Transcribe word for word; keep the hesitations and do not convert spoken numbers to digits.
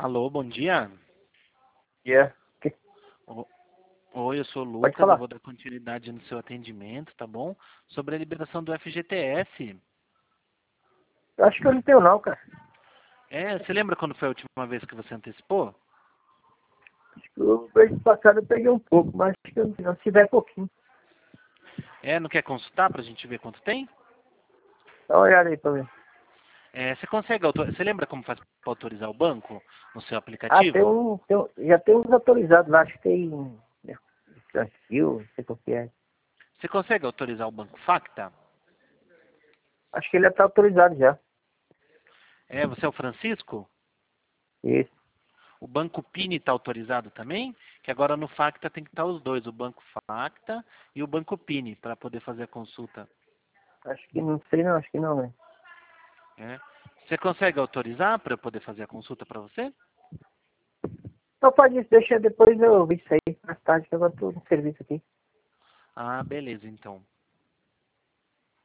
Alô, bom dia. Yeah. Que- O- Oi, eu sou o Pode Lucas, eu falar. vou dar continuidade no seu atendimento, tá bom? Sobre a liberação do F G T S. Eu acho que eu não tenho não, cara. É, você lembra quando foi a última vez que você antecipou? Acho que o mês passado eu peguei um pouco, mas acho que eu não tenho não. Se tiver pouquinho. É, não quer consultar pra gente ver quanto tem? Dá uma olhada aí pra mim. É, você consegue, auto- você lembra como faz para autorizar o banco no seu Ah, tem aplicativo? um, tem um- já tem uns autorizados lá, acho que tem né, Brasil, não sei qual que é. Você consegue autorizar o Banco Facta? Acho que ele já tá autorizado já. É, você é o Francisco? Isso. O Banco Pini está autorizado também? Que agora no Facta tem que estar os dois, o Banco Facta e o Banco Pini, para poder fazer a consulta. Acho que não sei não, acho que não, né? É. Você consegue autorizar para eu poder fazer a consulta para você? Então pode isso, deixa depois eu ver isso aí mais tarde, que agora eu tô no serviço aqui. Ah, beleza, então.